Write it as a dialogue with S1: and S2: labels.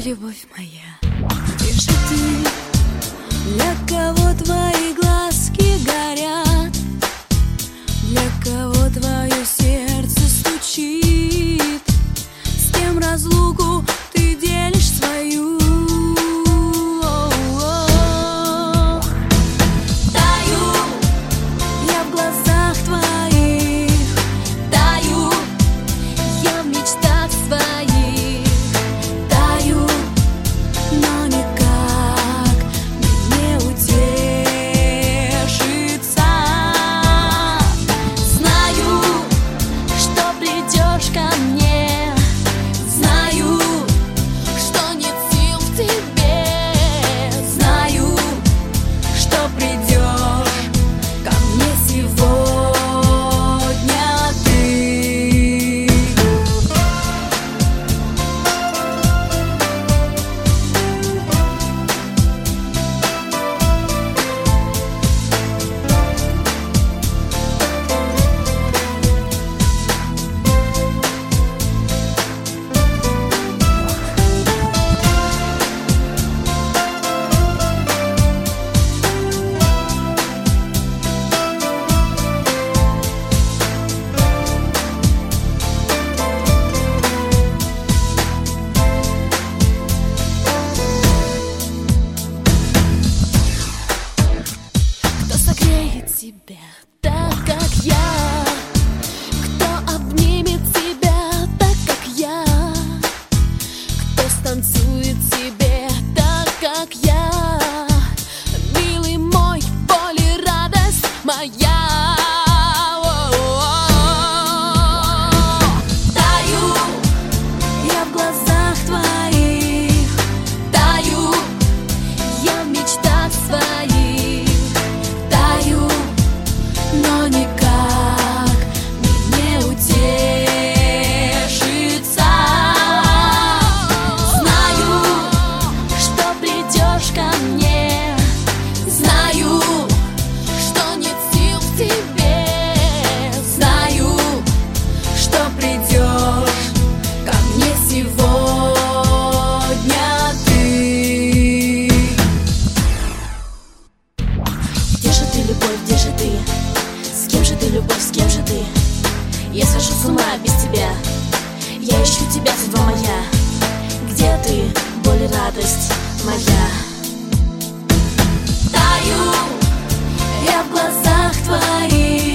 S1: любовь моя, где же ты? Для кого твои глазки горят? Для кого твое сердце стучит? С кем разлуку ты делишь свою? Таю я в глазах твоих, таю я в мечтах своих, таю, но никак мне не утешиться. Знаю, что придешь ко мне, знаю, что нет сил в тебе, знаю, что придешь ко мне сегодня ты. Кто согреет тебя так, как я? Кто обнимет тебя так, как я? Кто станцует тебе так, как я? Милый мой, боль и радость моя. Таю я в глазах твоих, таю я в мечтах своих, таю, но никак мне не утешиться. Знаю, что придешь ко мне, знаю, что нет сил в тебе, знаю, что придешь ко мне сегодня ты. Где же ты, любовь, где же ты? С кем же ты, любовь, с кем же ты? Я схожу с ума без тебя, я ищу тебя, судьба моя. Где ты, боль и радость моя? Таю я в глазах твоих,